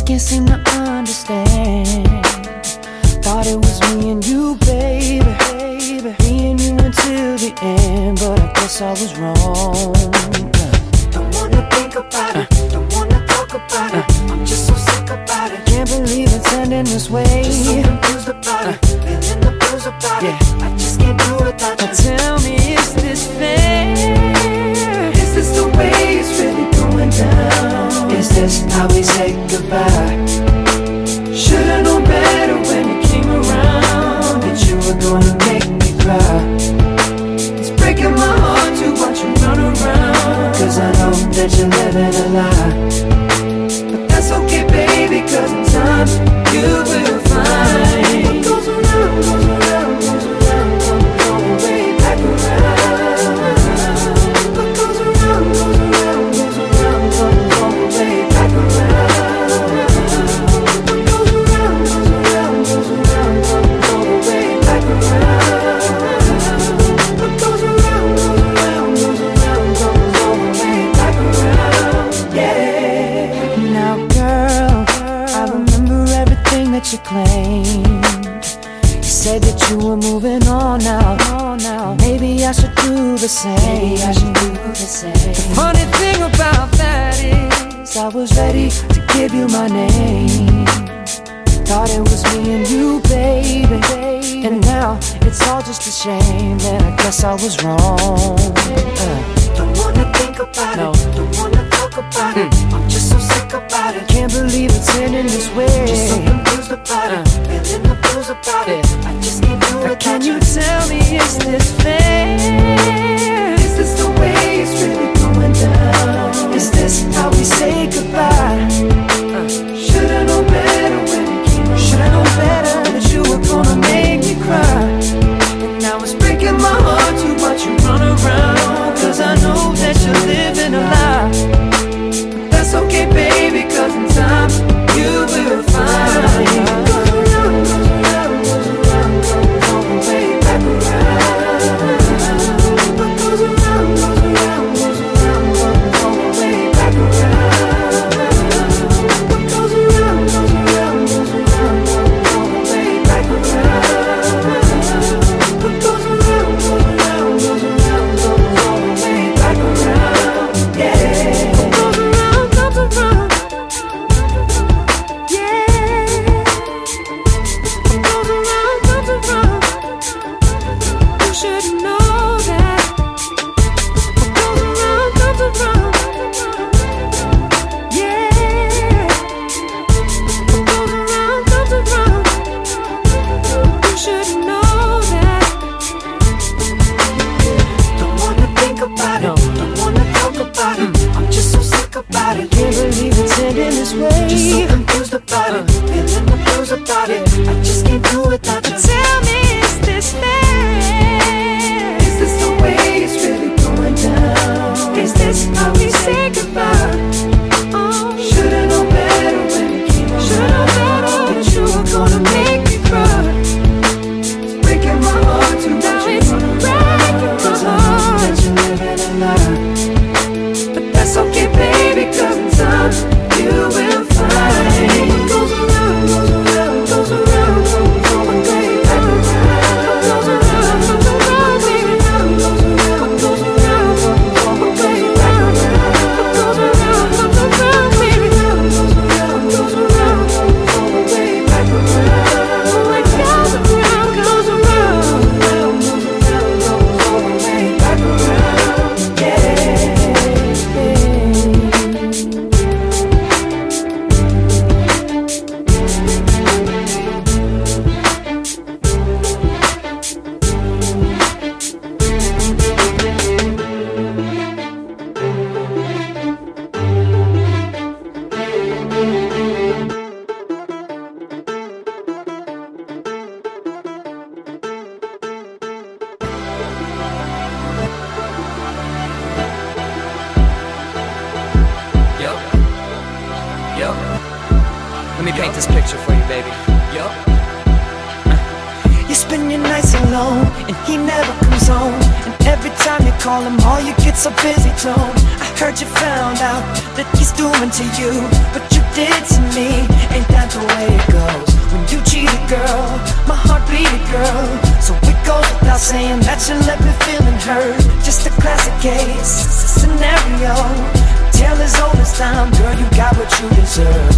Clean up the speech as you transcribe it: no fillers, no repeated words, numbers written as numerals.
can't seem to understand. Thought it was me and you, baby, me and you until the end, but I guess I was wrong. Don't wanna think about it, don't wanna talk about it. I'm just so sick about it. Can't believe it's ending this way. Just so confused about it, feeling the blues about it. I just can't do without you. Now tell me, is this fair? Is this the way it's really going down? Is this how we say goodbye? Should've known better when you came around, that you were gonna make me cry. It's breaking my heart to watch you run around, cause I know that you're living a lie. But that's okay, baby, cause in time you will find what goes around, goes around, goes around, comes all the way back around. What goes around, goes around, goes around, comes all the way back around. What goes around, goes around, goes around, comes all the way back around. What goes around, goes around, goes around, comes all the way back around. Yeah. Now girl, I remember everything that you claimed. You said that you were moving on now. Maybe I should do the same. The funny thing about that is I was ready to give you my name. Thought it was me and you, baby, and now it's all just a shame. And I guess I was wrong. Don't wanna think about No. it, don't wanna talk about it. I'm just so sick about it. Can't believe it's ending this way. Just so confused about it, feeling the blues about it. I just can't do Now it. can you tell me, is this fair? Is this the way it's really going down? Is this how we say goodbye? Should've known better when you came around. Should've known better that you were gonna make me cry. And now it's breaking my heart to watch you run around, Cause I know that you're living a lie. but that's okay, baby, cause in time you will find what goes around, goes around, goes around, comes all the way back around. What goes around, goes around, goes around, comes all the way back around. What goes around, goes around, goes around, comes all the way back around. What goes around, goes around, goes around, comes all the way back around. Yeah. What goes around, comes around. Yeah. What goes around, comes around. You should know that. What goes around, comes around. Yeah. What goes around, comes around. You should know that. Don't wanna think about it, don't wanna talk about it. I'm just so sick about it. Can't believe it's ending this Just so way. confused about it, feeling the blues about it. I just can't do without you. Tell me, is this fair? Is this the way it's really going down? Is this how we say goodbye? Oh, Should've known better when you came around. should've known that you were gonna make me cry. It's breaking my heart to Now watch you it's run breaking around, my cause I know heart. that you're living a lie. But that's okay, baby, cause in time you will find what goes around, goes around, goes around, comes all the way back around. What goes around, goes around, baby, goes around, what goes around, comes all the way back around. What goes around, comes around, baby, goes around, goes around, comes all the way back around. What goes around, goes around. Goes around, comes all the way back around. Yeah. Yo, let me paint this picture for you, baby. Yo. You spend your nights alone, and he never comes home. And every time you call him, all you get's a busy tone. I heard you found out that he's doing to you what you did to me, without saying that you left me feeling hurt. Just a classic case, scenario, tale as old as time. Girl, you got what you deserve.